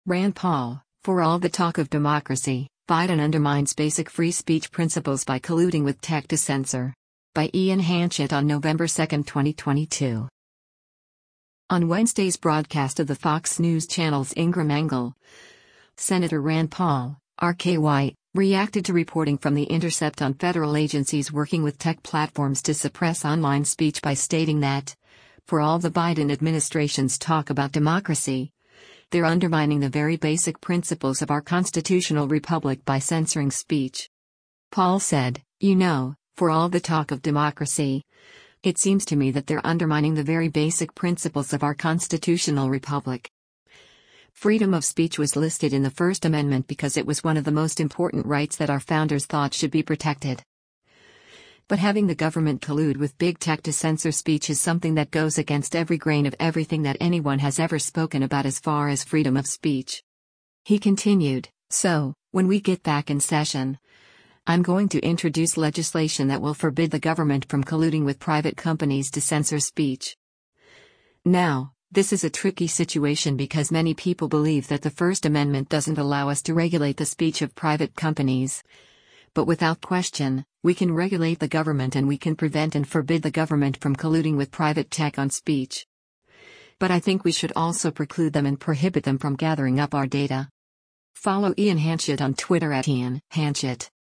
Rand Paul, for all the talk of democracy, Biden undermines basic free speech principles by colluding with tech to censor. By Ian Hanchett on November 2, 2022. On Wednesday's broadcast of the Fox News Channel's Ingram Angle, Senator Rand Paul, R.K. White, reacted to reporting from The Intercept on federal agencies working with tech platforms to suppress online speech by stating that, for all the Biden administration's talk about democracy, they're undermining the very basic principles of our constitutional republic by censoring speech. Paul said, for all the talk of democracy, it seems to me that they're undermining the very basic principles of our constitutional republic. Freedom of speech was listed in the First Amendment because it was one of the most important rights that our founders thought should be protected. But having the government collude with big tech to censor speech is something that goes against every grain of everything that anyone has ever spoken about as far as freedom of speech. He continued, so, when we get back in session, I'm going to introduce legislation that will forbid the government from colluding with private companies to censor speech. Now, this is a tricky situation because many people believe that the First Amendment doesn't allow us to regulate the speech of private companies. But without question, we can regulate the government and we can prevent and forbid the government from colluding with private tech on speech. But I think we should also preclude them and prohibit them from gathering up our data. Follow Ian Hanchett on Twitter @Ian Hanchett.